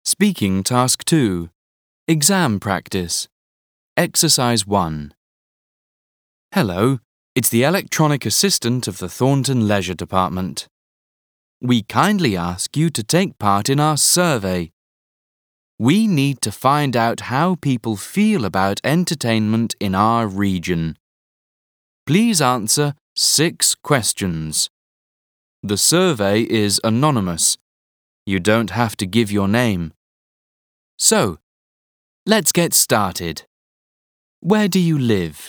Speaking Task 2. Exam Practice. Exercise 1. Hello, it's the electronic assistant of the Thornton Leisure Department. We kindly ask you to take part in our survey. We need to find out how people feel about entertainment in our region. Please answer 6 questions. The survey is anonymous. You don't have to give your name. So, let's get started. Where do you live?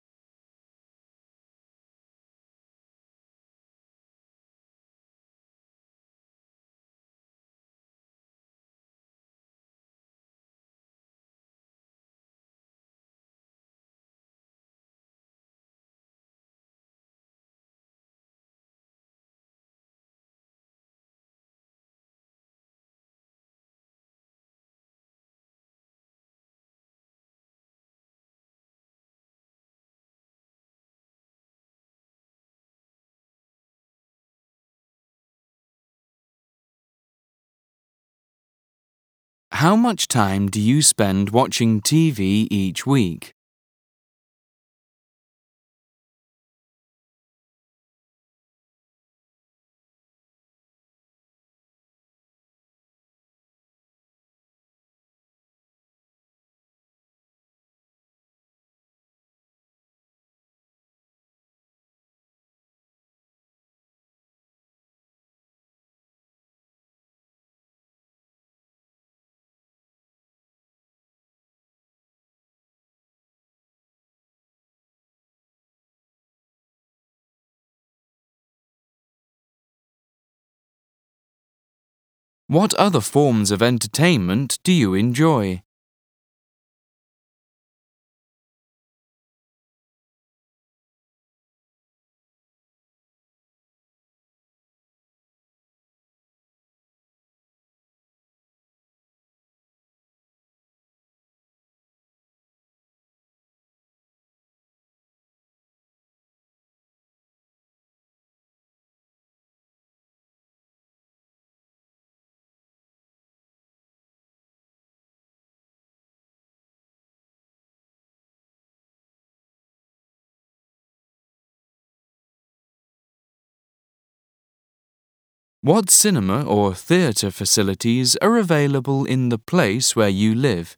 How much time do you spend watching TV each week? What other forms of entertainment do you enjoy? What cinema or theatre facilities are available in the place where you live?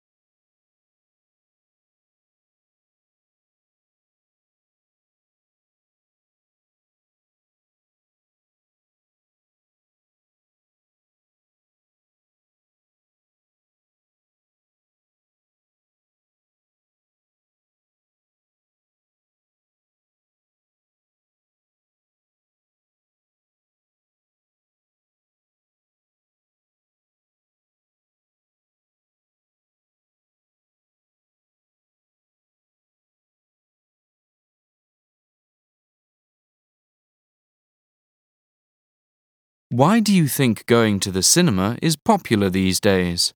Why do you think going to the cinema is popular these days?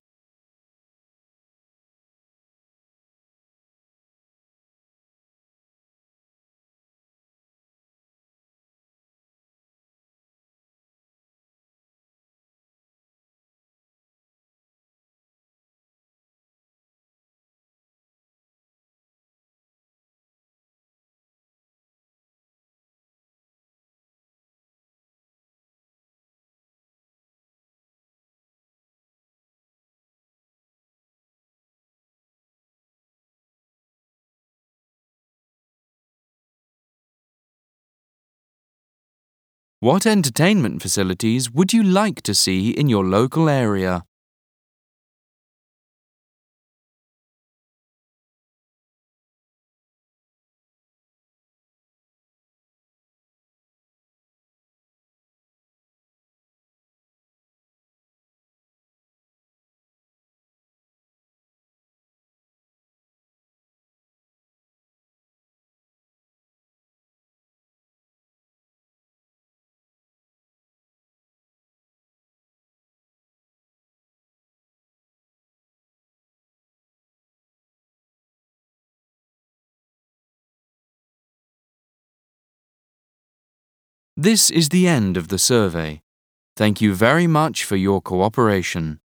What entertainment facilities would you like to see in your local area? This is the end of the survey. Thank you very much for your cooperation.